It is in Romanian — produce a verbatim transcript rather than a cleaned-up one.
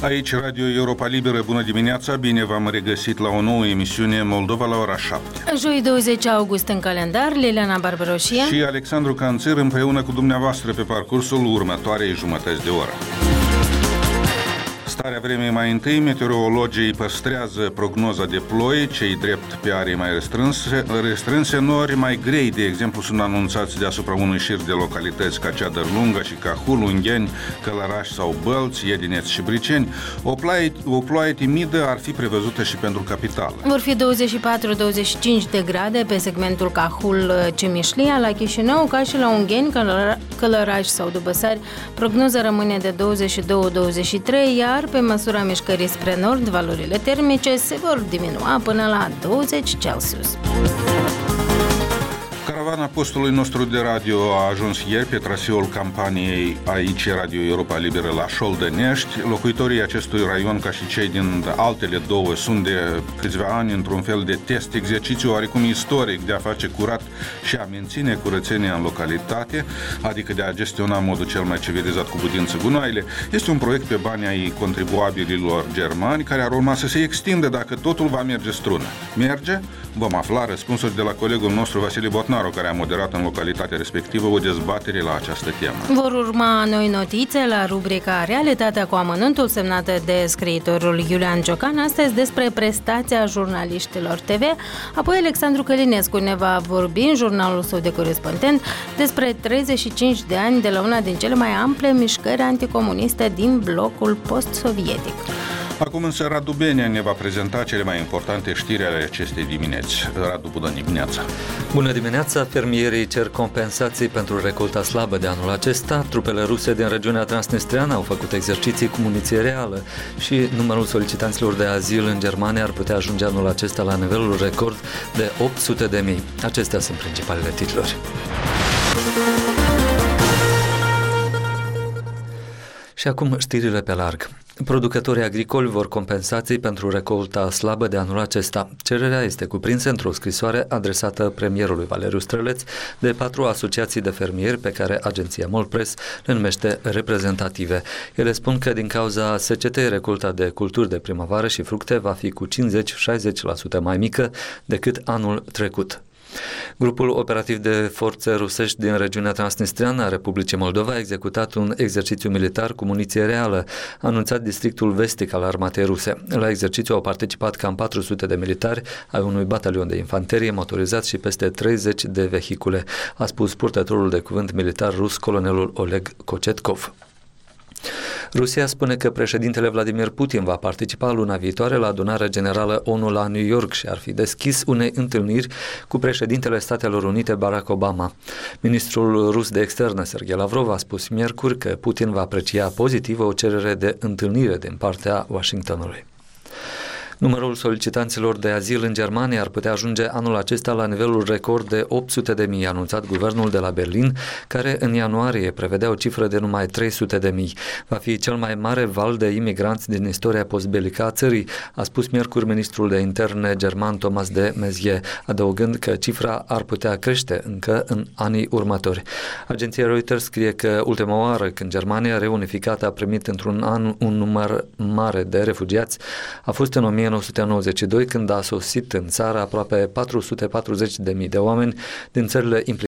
Aici Radio Europa Liberă, bună dimineața, bine v-am regăsit la o nouă emisiune Moldova la ora șapte. Joi douăzeci august în calendar, Liliana Barbaroșia și Alexandru Canțer împreună cu dumneavoastră pe parcursul următoarei jumătăți de oră. Starea vremii mai întâi, meteorologii păstrează prognoza de ploi, cei drept pe arii mai restrânse, restrânse, nori mai grei, de exemplu, sunt anunțați deasupra unui șir de localități ca Ceadăr Lungă și Cahul, Ungheni, Călăraș sau Bălți, Iedineți și Briceni. O ploaie, o ploaie timidă ar fi prevăzută și pentru capitală. Vor fi douăzeci și patru - douăzeci și cinci de grade pe segmentul Cahul-Cemișlia, la Chișinău, ca și la Ungheni, Călăraș sau Dubăsari. Prognoza rămâne de douăzeci și doi - douăzeci și trei, iar pe măsura mișcării spre nord, valorile termice se vor diminua până la douăzeci Celsius. Caravana postului nostru de radio a ajuns ieri pe traseul campaniei Aici Radio Europa Liberă la Șoldănești. Locuitorii acestui raion, ca și cei din altele două, sunt de câțiva ani într-un fel de test, exercițiu oarecum istoric de a face curat și a menține curățenia în localitate, adică de a gestiona în modul cel mai civilizat cu putință gunoaiele. Este un proiect pe bani ai contribuabililor germani care ar urma să se extindă dacă totul va merge strună. Merge? Vom afla răspunsuri de la colegul nostru Vasile Botnaru, care a moderat în localitatea respectivă o dezbatere la această temă. Vor urma noi notițe la rubrica Realitatea cu amănuntul, semnată de scriitorul Iulian Ciocan, astăzi despre prestația jurnaliștilor T V, apoi Alexandru Călinescu ne va vorbi în jurnalul său de corespondent despre treizeci și cinci de ani de la una din cele mai ample mișcări anticomuniste din blocul post-sovietic. Acum însă Radu Benea ne va prezenta cele mai importante știri ale acestei dimineți. Radu, bună dimineața! Bună dimineața! Fermierii cer compensații pentru recolta slabă de anul acesta. Trupele ruse din regiunea transnistreană au făcut exerciții cu muniție reală și numărul solicitanților de azil în Germania ar putea ajunge anul acesta la nivelul record de opt sute de mii. Acestea sunt principalele titluri. Și acum știrile pe larg. Producătorii agricoli vor compensații pentru recolta slabă de anul acesta. Cererea este cuprinsă într-o scrisoare adresată premierului Valeriu Străleț de patru asociații de fermieri pe care agenția Molpress le numește reprezentative. Ele spun că din cauza secetei, recolta de culturi de primăvară și fructe va fi cu cincizeci - șaizeci la sută mai mică decât anul trecut. Grupul operativ de forțe rusești din regiunea transnistreană a Republicii Moldova a executat un exercițiu militar cu muniție reală, a anunțat districtul vestic al armatei ruse. La exercițiu au participat cam patru sute de militari ai unui batalion de infanterie motorizat și peste treizeci de vehicule, a spus purtătorul de cuvânt militar rus, colonelul Oleg Kochetkov. Rusia spune că președintele Vladimir Putin va participa luna viitoare la adunarea generală ONU la New York și ar fi deschis unei întâlniri cu președintele Statelor Unite Barack Obama. Ministrul rus de externe Sergei Lavrov a spus miercuri că Putin va aprecia pozitiv o cerere de întâlnire din partea Washingtonului. Numărul solicitanților de azil în Germania ar putea ajunge anul acesta la nivelul record de opt sute de mii, a anunțat guvernul de la Berlin, care în ianuarie prevedea o cifră de numai trei sute de mii. Va fi cel mai mare val de imigranți din istoria postbelică a țării, a spus miercuri ministrul de interne german Thomas de Maizière, adăugând că cifra ar putea crește încă în anii următori. Agenția Reuters scrie că ultima oară când Germania reunificată a primit într-un an un număr mare de refugiați a fost în o mie nouă sute nouăzeci și doi, când a sosit în țară aproape patru sute patruzeci de mii de oameni din țările implicate